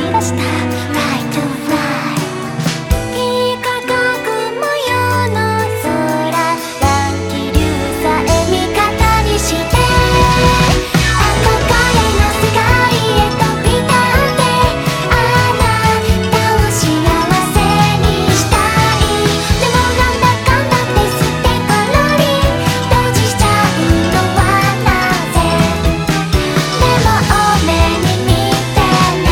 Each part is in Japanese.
がした Fly to fly 幾何学模様の空乱気流さえ味方にして憧れの世界へ飛び立ってあなたを幸せにしたいでもなんだかんだって捨てころり閉じちゃうのはなぜでも俺に見てね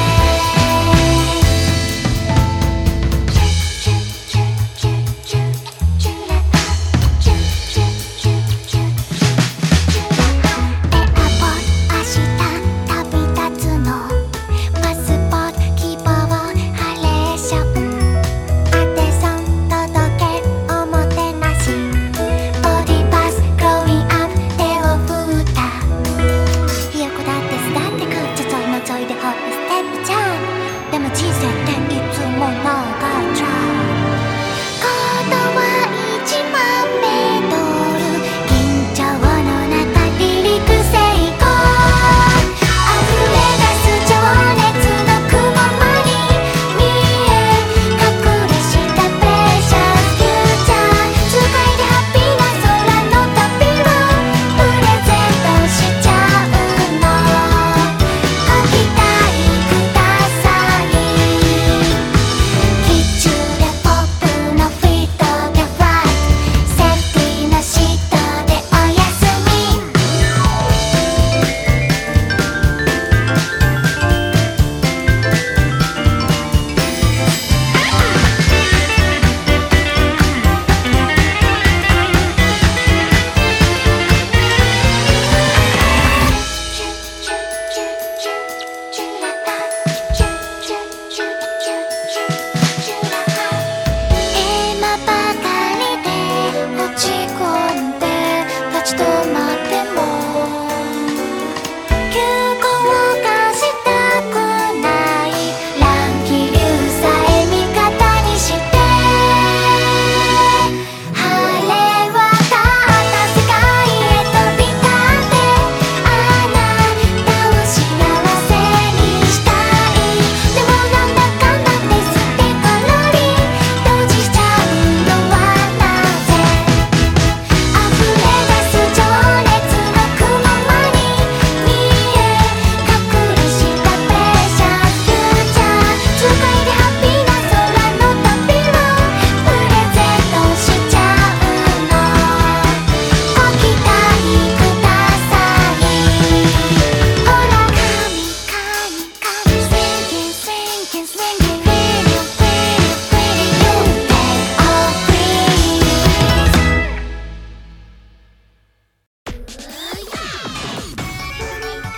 エアポート明日旅立つのパスポート希望ハレーションアテソン届けおもてなしボディパスグローインアップ手を振ったひよこだって巣立ってくちょちょいのちょいでホップステップちゃんでも人生っていつもな